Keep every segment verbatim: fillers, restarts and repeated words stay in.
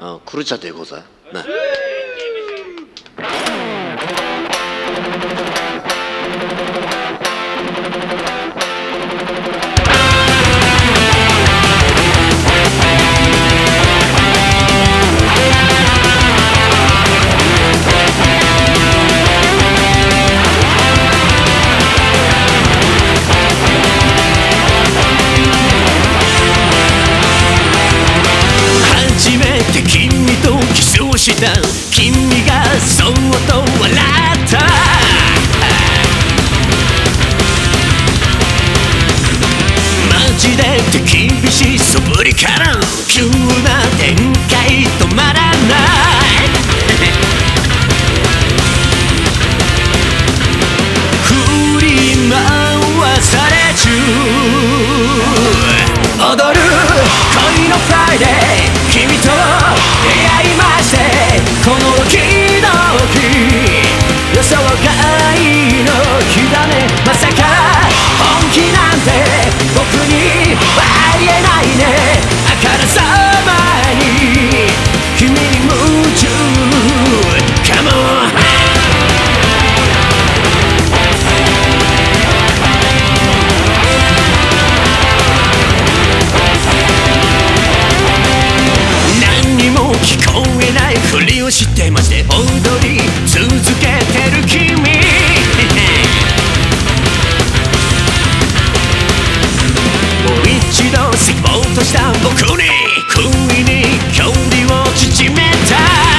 어, 구르차 대고사. 네. した君がそっと笑ったマジで手厳しい素振りから急な展開止まらない振り回され中踊る恋のフライデー君と出会いましてこのドキドキ予想外の日だねまさか本気なんて僕にはありえないねあからさまに君に夢中 Come onふりをしてまして踊り続けてる君もう一度過ごうとした僕に不意に距離を縮めた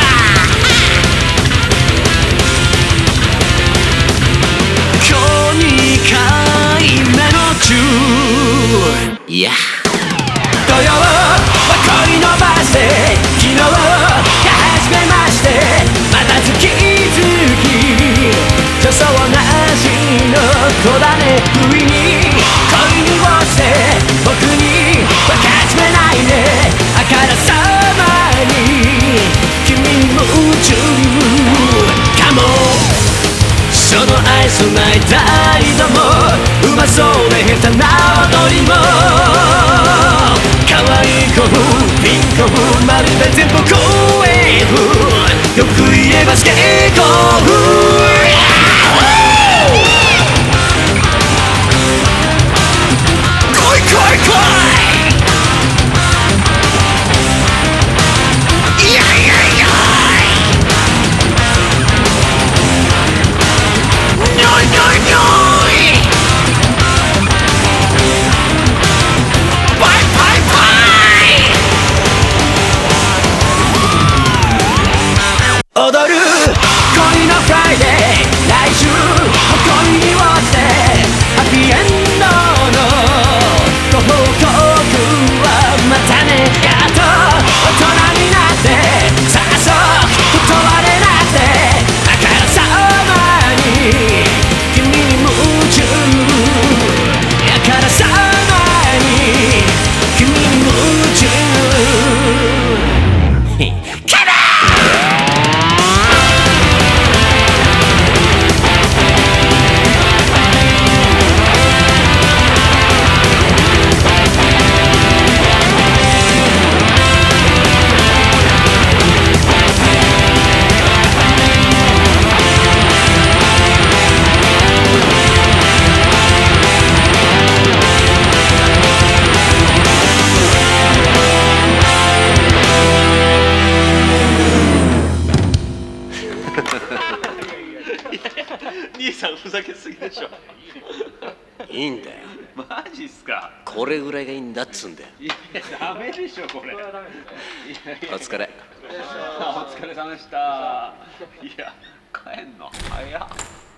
今日にかいめの中いや土曜は恋のバースデー昨日初めましてまた月々女装なしの子だね不意に恋に落ちて僕に分かちめないねあからさまに君に夢中 Come on その愛想ない態度もうまそうで下手な踊りも可愛い子ピンクまるで全部クイーンよく言えばスケート来い来い来いいやいやいやにょいにょいにょいバイバイバイ踊る恋のフライデー来週恋に落ちてハッピーエンドのご報告はまたねやっと大人になってさあそう断れなくてあからさまに君に夢中あからさまに君に夢中カバ兄さんふざけすぎでしょいいんだよマジっすかこれぐらいがいいんだっつうんだよいやダメでしょこれお疲れお疲れ様でしたいや帰んの早っ